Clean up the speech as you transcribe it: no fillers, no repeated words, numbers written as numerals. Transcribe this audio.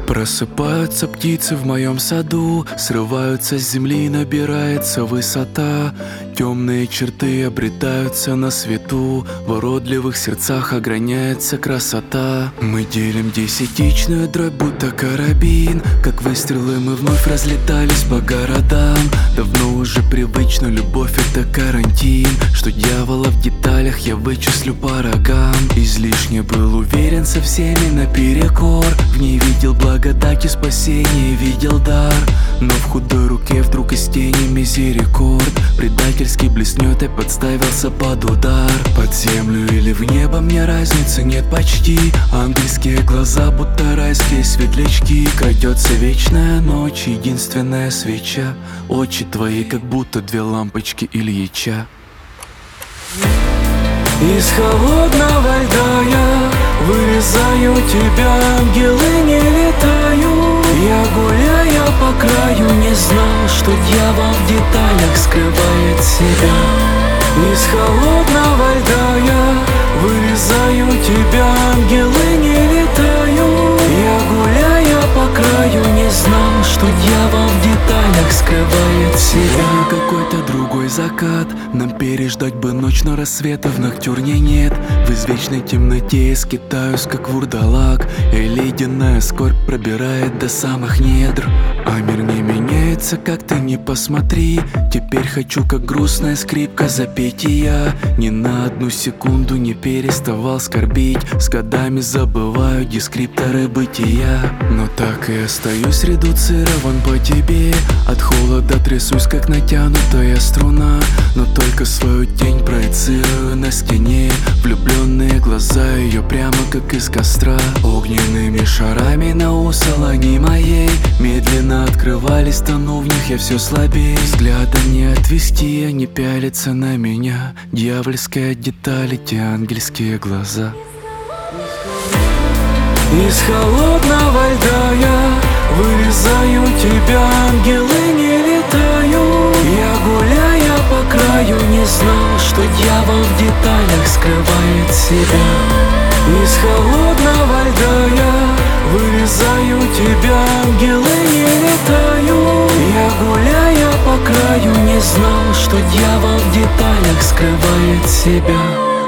Просыпаются птицы в моем саду, срываются с земли, набирается высота. Темные черты обретаются на свету, в уродливых сердцах ограняется красота. Мы делим десятичную дробь, будто карабин, как выстрелы мы вновь разлетались по городам. Давно уже привычно, любовь это карантин, что дьявола в деталях я вычислю по рогам. Излишне был уверен со всеми наперекор, в ней видел благодать и спасение, видел дар. Но в худой руке вдруг из тени мизерикорд предательски блеснет и подставился под удар. Под землю или в небо мне разницы нет почти. Ангельские глаза, будто райские светлячки. Крадется вечная ночь, единственная свеча. Очи твои, как будто две лампочки Ильича. Из холодного льда я вырезаю тебя, ангелы не летают. Я, гуляя по краю, не знал, что дьявол в деталях скрывает себя. Из холодного льда я вырезаю тебя, ангелы не летают. Я, гуляя по краю, не знал, что дьявол в деталях скрывает себя. Какой-то другой закат, нам переждать бы ночь, но рассвета в ноктюрне нет. В извечной темноте я скитаюсь, как вурдалак, и ледяная скорбь пробирает до самых недр. А мир не меняется, как ты ни посмотри. Теперь хочу, как грустная скрипка, запеть и я. Ни на одну секунду не переставал скорбить. С годами забываю дескрипторы бытия, но так и остаюсь редуцирован по тебе. От холода трясусь, как натянутая струна, но только свою тень проецирую на стене. Влюбленные глаза ее прямо как из костра, огненными шарами на усолоне моей медленно открывались, тону в них я все слабее. Взгляда не отвести, они пялятся на меня. Дьявольская деталь, те ангельские глаза. Из холодного льда я вырезаю тебя, ангелы не летают. Я, гуляя по краю, не знал, что дьявол в деталях скрывает себя. Из холодного льда я вырезаю тебя, ангелы не летают. Я, гуляя по краю, не знал, что дьявол в деталях скрывает себя.